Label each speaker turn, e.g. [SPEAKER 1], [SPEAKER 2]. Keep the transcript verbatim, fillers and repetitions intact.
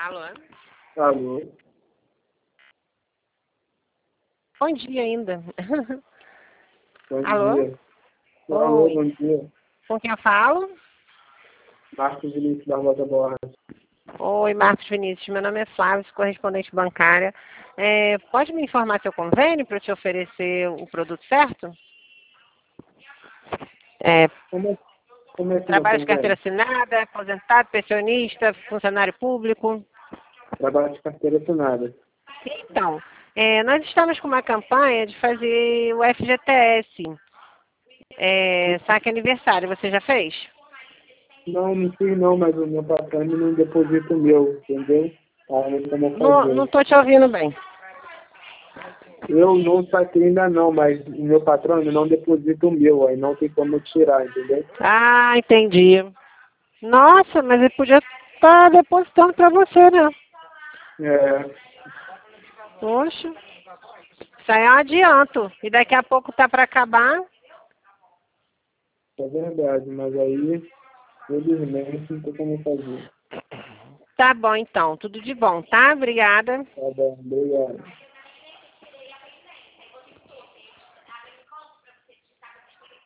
[SPEAKER 1] Alô?
[SPEAKER 2] Alô?
[SPEAKER 1] Bom dia ainda.
[SPEAKER 2] Bom
[SPEAKER 1] Alô?
[SPEAKER 2] dia. Alô,
[SPEAKER 1] Oi.
[SPEAKER 2] bom dia.
[SPEAKER 1] Com quem eu falo?
[SPEAKER 2] Marcos Vinícius Barbosa Borges.
[SPEAKER 1] Oi, Marcos Vinícius. Meu nome é Flávio, sou correspondente bancária. É, pode me informar seu convênio para eu te oferecer o produto certo? É,
[SPEAKER 2] Como é, como é que não
[SPEAKER 1] trabalho de
[SPEAKER 2] convém?
[SPEAKER 1] carteira assinada, aposentado, pensionista, funcionário público.
[SPEAKER 2] Trabalho de carteira assinada.
[SPEAKER 1] Então, é, nós estamos com uma campanha de fazer o F G T S, é, saque aniversário. Você já fez?
[SPEAKER 2] Não, não fiz não, mas o meu patrão me não deposita o meu, entendeu? Aí como eu
[SPEAKER 1] Não, não
[SPEAKER 2] fazer?
[SPEAKER 1] estou te ouvindo bem.
[SPEAKER 2] Eu não saquei ainda não, mas o meu patrão ainda não deposita o meu, aí não tem como tirar, entendeu?
[SPEAKER 1] Ah, entendi. Nossa, mas ele podia estar depositando para você, né?
[SPEAKER 2] É,
[SPEAKER 1] Poxa, isso aí é um adianto. E daqui a pouco tá para acabar.
[SPEAKER 2] é verdade, mas aí, felizmente, não tem como fazer.
[SPEAKER 1] Tá bom, então. Tudo de bom, tá? Obrigada.
[SPEAKER 2] Tá bom, obrigado.